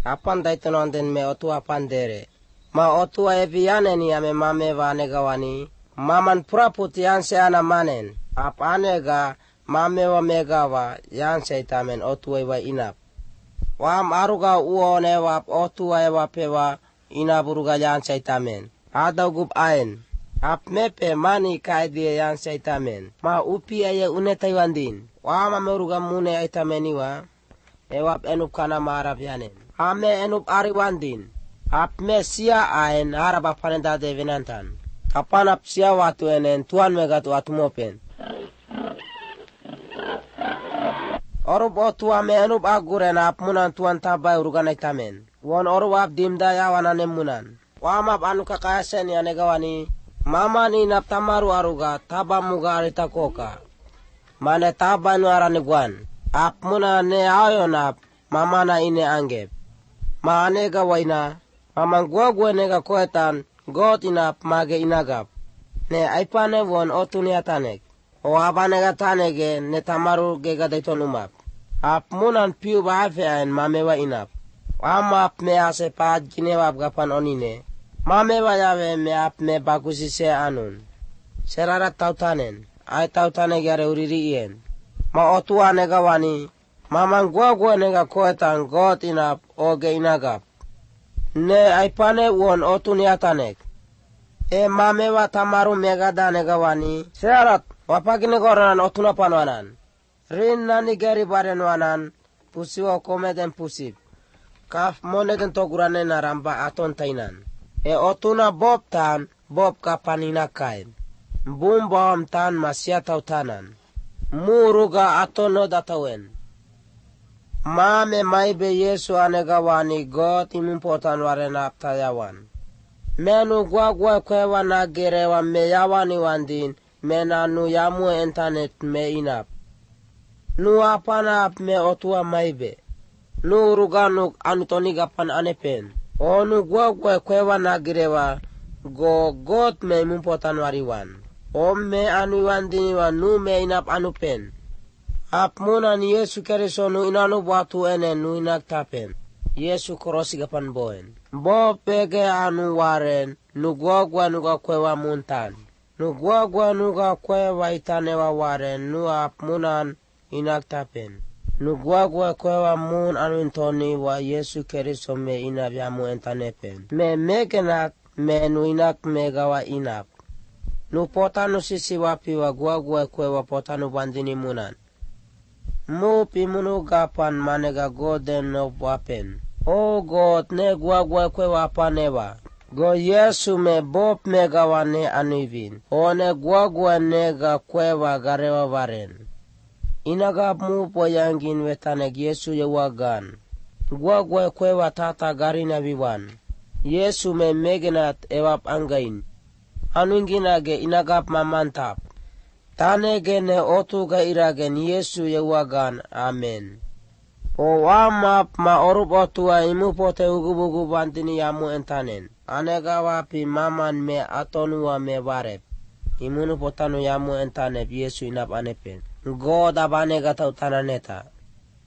Apan daitonon den me otu apan dere. Ma otu eviane ni ame mame wa negawani. Maman praput yan se ana manen. Ap anega mame wa megawa yan se itamen otu wa inap. Wam aruga uone wa otu wa pewa inaburuga yan se itamen. Ada gub aen. Ap mepe mani kaidie yan se itamen. Ma upi aya unetaiwandin. Wama meruga mune itameniwa. Ewap enup kana marap yanen. Ame enup ariwandin. Ap me sia aen harap apanenda devenantan. Kapan ap sia watu enen tuan megatu atumopen. Orup otu ame enup aguren ap munan tuan tabay urugan itamen. Won orup ap dimda yawanan munan. Wamap anu kakayasen ya negawani. Mama ni nap tamaru aruga taba muga arita koka. Mane taba nu araniguan. Ap muna ne ayon ap mama na ine anggep. Ma anega waina. Mamang gua nega koetan got inap mage inagap. Ne aipane won otu ni atanek. O abanega tanege ne tamaru gega daiton umap. Ap munan piu baafe aen mamewa inap. Amap me ase paad ginewap gapan onine. Mamewa yawe me ap me bagusi se anun. Serarat tautanen. Ay tautanege are uriri ien. Ma otu anega wani. Mamang gua nega koetan got inap oge inagap. Ne aipane won otu ni atanek. E mamewa tamaru megada negawani. Searat wapagine goranan otuna panwanan. Rin nani geri baren wanan. Pusiwa komeden pusip. Kaf moneden togurane naramba aton tainan. E otuna bob tan bob kapanina kain. Bumbom tan masya tautanan. Muruga atono datawen. Mame maibe Yesu anegawani got imimportan waren aptayawan. Menu gwa kwewa na gerewa me yawani wandin mena nu yamu internet me inap. Nu apana ap me otua maibe. Nu ruganuk anutoni gapan anepen. Onu gwa kwewa na gerewa go got me imimportan wariwan. Me anu wandiniwa nu me inap anupen. Ap munan Yesu keriso nu inanu batu ene nu inak tapen. Yesu korosi gapan boen. Bo pege anu waren nu gwa nuga kwewa muntan. Nu gwa nuga kwewa itanewa waren nu ap munan inak tapen. Nu gwa kwewa mun anu intoni wa Yesu keriso me inap yamu entanepen. Me megenak me nu inak megawa inap. Nu potanu sisi wapi wa gwa kwewa potanu bandini munan. Mu pimunu gapan manega goden no wapen. O God ne gwa kwewa panewa. Go Yesu me bop megawane anuivin. O ne gwa nega kwewa garewa waren. Inagap mu poyangin wetaneg Yesu yewagan. Gwa kwewa tata garina viwan. Yesu me megenat ewap angain. Anuinginage inagap mamantap. Tanegene otuga iragen Yesu yewagan. Amen. O amap ma orup otua imu pote ugubugu bantini yamu entanen. Anega wapi maman me atonua me warep. Imunu potanu yamu entanep Yesu inap anepen. God abanega tautananeta.